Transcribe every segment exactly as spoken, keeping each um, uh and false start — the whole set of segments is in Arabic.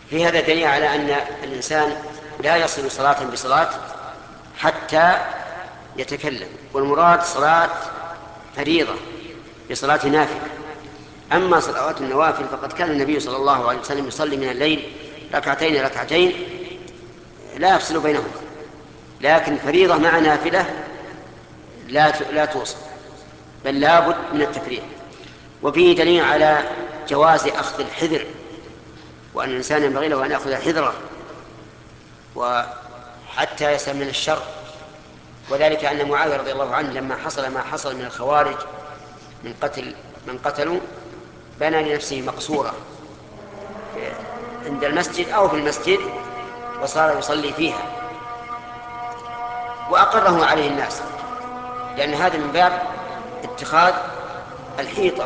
في هذا دليل على أن الإنسان لا يصل صلاة بصلاة حتى يتكلم، والمراد صلاة فريضة بصلاة نافلة. أما صلوات النوافل فقد كان النبي صلى الله عليه وسلم يصلي من الليل ركعتين ركعتين لا يفصل بينهما، لكن فريضة مع نافلة لا لا توصل، بل لا بد من التفريق. وفيه دليل على جواز أخذ الحذر، وأن الإنسان ينبغي له أن يأخذ حذره وحتى يسلم من الشر. وذلك أن معاوية رضي الله عنه لما حصل ما حصل من الخوارج من قتل من قتلوا بنى لنفسه مقصورة عند المسجد أو في المسجد، وصار يصلي فيها وأقره عليه الناس، لأن هذا من باب اتخاذ الحيطة.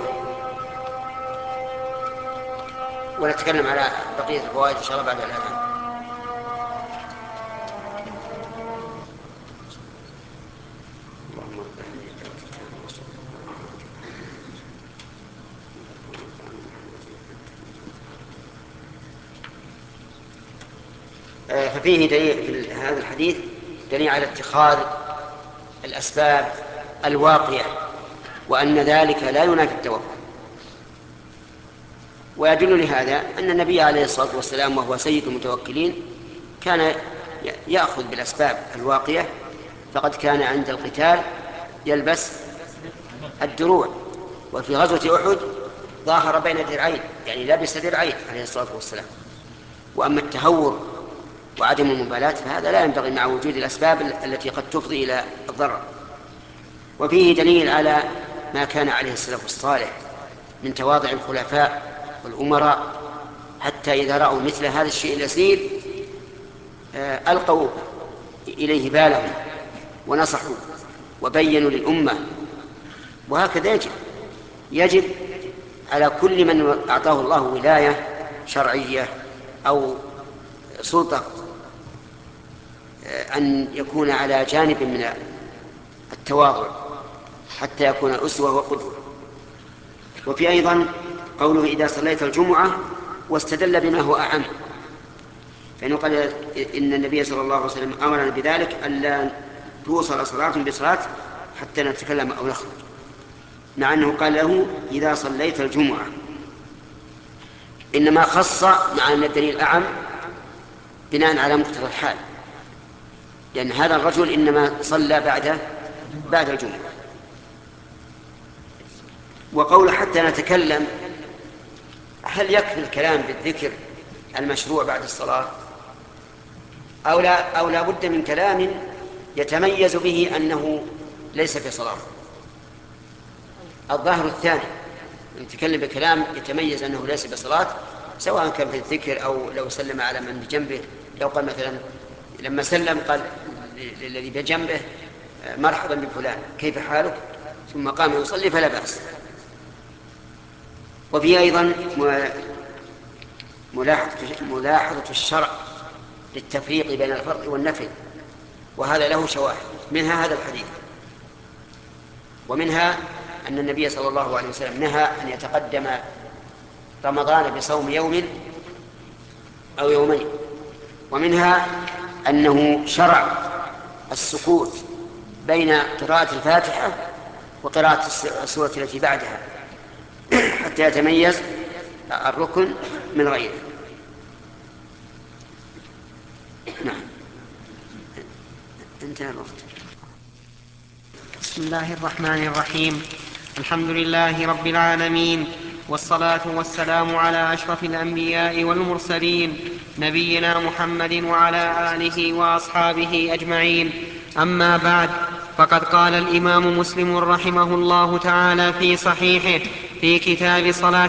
ونتكلم على بقية الفوائد إن شاء الله بعد الآن. ففيه دليل في هذا الحديث دليل على اتخاذ الأسباب الواقية، وأن ذلك لا ينافي التوكل. ويدل لهذا أن النبي عليه الصلاة والسلام وهو سيد المتوكلين كان يأخذ بالأسباب الواقية، فقد كان عند القتال يلبس الدروع، وفي غزوة أحد ظاهر بين درعين، يعني لبس درعين عليه الصلاة والسلام. وأما التهور وعدم المبالاة فهذا لا ينبغي مع وجود الأسباب التي قد تفضي إلى الضرر. وفيه دليل على ما كان عليه السلف الصالح من تواضع الخلفاء والأمراء، حتى إذا رأوا مثل هذا الشيء اليسير ألقوا إليه بالهم ونصحوا وبينوا للأمة. وهكذا يجب يجب على كل من أعطاه الله ولاية شرعية أو سلطة أن يكون على جانب من التواضع حتى يكون أسوة وقدوة. وفي أيضا قوله إذا صليت الجمعة، واستدل بما هو أعم، فإنه قال إن النبي صلى الله عليه وسلم أمرنا بذلك ألا توصل صلاة بصلاة حتى نتكلم أو نخرج، مع أنه قال له إذا صليت الجمعة، إنما خص مع أن الدليل أعم بناء على مقتضى الحال، لأن هذا الرجل إنما صلى بعد بعد الجمعة. وقول حتى نتكلم، هل يكفي الكلام بالذكر المشروع بعد الصلاة أو لا أو لا بد من كلام يتميز به أنه ليس في صلاة؟ الظاهر الثاني، نتكلم بكلام يتميز أنه ليس بصلاة، سواء كان في الذكر أو لو سلم على من بجنبه، لو قال مثلا لما سلم قال للذي بجنبه مرحبا بفلان كيف حالك، ثم قام يصلي فلا بأس. وفي أيضا ملاحظة الشرع للتفريق بين الفرض والنفل، وهذا له شواهد، منها هذا الحديث، ومنها أن النبي صلى الله عليه وسلم نهى أن يتقدم رمضان بصوم يوم أو يومين، ومنها أنه شرع السكوت بين قراءة الفاتحة وقراءة السورة التي بعدها حتى يتميز الركن من غيره. نعم، انتهى الوقت. بسم الله الرحمن الرحيم. الحمد لله رب العالمين، والصلاة والسلام على أشرف الأنبياء والمرسلين، نبينا محمد وعلى آله وأصحابه أجمعين. أما بعد، فقد قال الإمام مسلم رحمه الله تعالى في صحيحه في كتاب صلاة